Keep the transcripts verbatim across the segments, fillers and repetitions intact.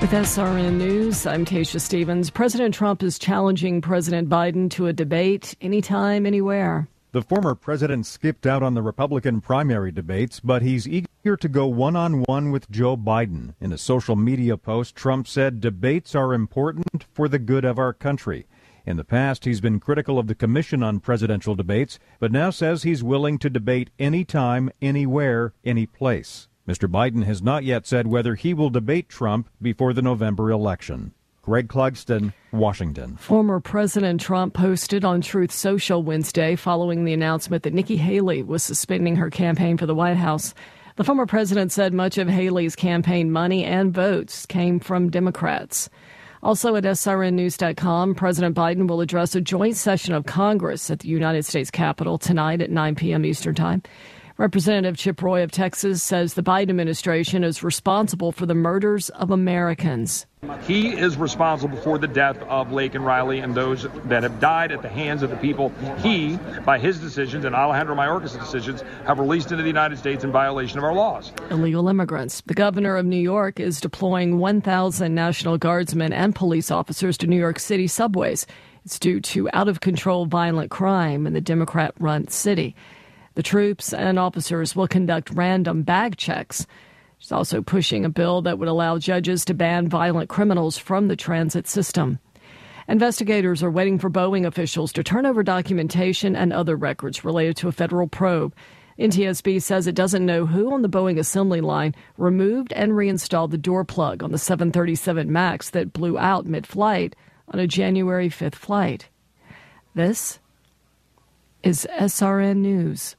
With S R N News, I'm Tasha Stevens. President Trump is challenging President Biden to a debate anytime, anywhere. The former president skipped out on the Republican primary debates, but he's eager to go one-on-one with Joe Biden. In a social media post, Trump said debates are important for the good of our country. In the past, he's been critical of the Commission on Presidential Debates, but now says he's willing to debate anytime, anywhere, any place. Mister Biden has not yet said whether he will debate Trump before the November election. Greg Clugston, Washington. Former President Trump posted on Truth Social Wednesday following the announcement that Nikki Haley was suspending her campaign for the White House. The former president said much of Haley's campaign money and votes came from Democrats. Also at S R N news dot com, President Biden will address a joint session of Congress at the United States Capitol tonight at nine p.m. Eastern Time. Representative Chip Roy of Texas says the Biden administration is responsible for the murders of Americans. He is responsible for the death of Laken Riley and those that have died at the hands of the people he, by his decisions and Alejandro Mayorkas' decisions, have released into the United States in violation of our laws. Illegal immigrants. The governor of New York is deploying one thousand National Guardsmen and police officers to New York City subways. It's due to out-of-control violent crime in the Democrat-run city. The troops and officers will conduct random bag checks. She's also pushing a bill that would allow judges to ban violent criminals from the transit system. Investigators are waiting for Boeing officials to turn over documentation and other records related to a federal probe. N T S B says it doesn't know who on the Boeing assembly line removed and reinstalled the door plug on the seven thirty-seven MAX that blew out mid-flight on a January fifth flight. This is S R N News.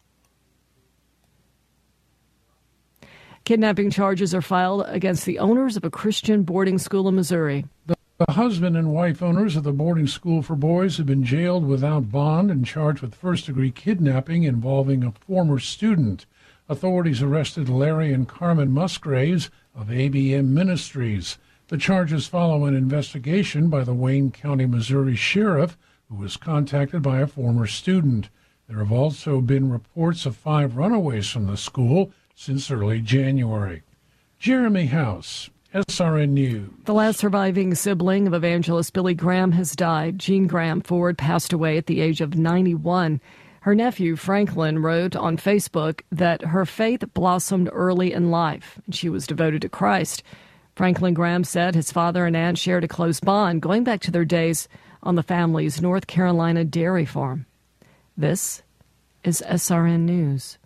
Kidnapping charges are filed against the owners of a Christian boarding school in Missouri. The, the husband and wife owners of the boarding school for boys have been jailed without bond and charged with first-degree kidnapping involving a former student. Authorities arrested Larry and Carmen Musgraves of A B M Ministries. The charges follow an investigation by the Wayne County, Missouri sheriff, who was contacted by a former student. There have also been reports of five runaways from the school since early January. Jeremy House, S R N News. The last surviving sibling of evangelist Billy Graham has died. Jean Graham Ford passed away at the age of ninety-one. Her nephew, Franklin, wrote on Facebook that her faith blossomed early in life, and she was devoted to Christ. Franklin Graham said his father and aunt shared a close bond going back to their days on the family's North Carolina dairy farm. This is S R N News.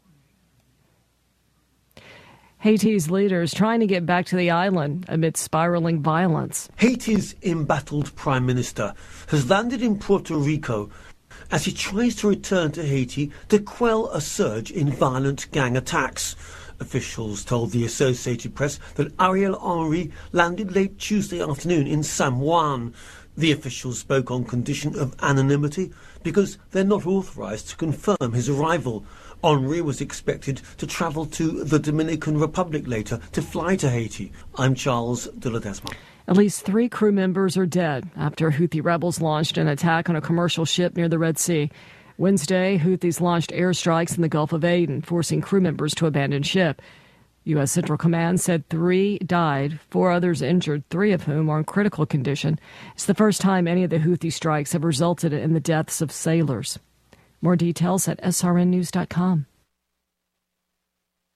Haiti's leaders trying to get back to the island amid spiraling violence. Haiti's embattled prime minister has landed in Puerto Rico as he tries to return to Haiti to quell a surge in violent gang attacks. Officials told the Associated Press that Ariel Henry landed late Tuesday afternoon in San Juan. The officials spoke on condition of anonymity because they're not authorized to confirm his arrival. Henry was expected to travel to the Dominican Republic later to fly to Haiti. I'm Charles de Ledesma. At least three crew members are dead after Houthi rebels launched an attack on a commercial ship near the Red Sea. Wednesday, Houthis launched airstrikes in the Gulf of Aden, forcing crew members to abandon ship. U S. Central Command said three died, four others injured, three of whom are in critical condition. It's the first time any of the Houthi strikes have resulted in the deaths of sailors. More details at S R N news dot com.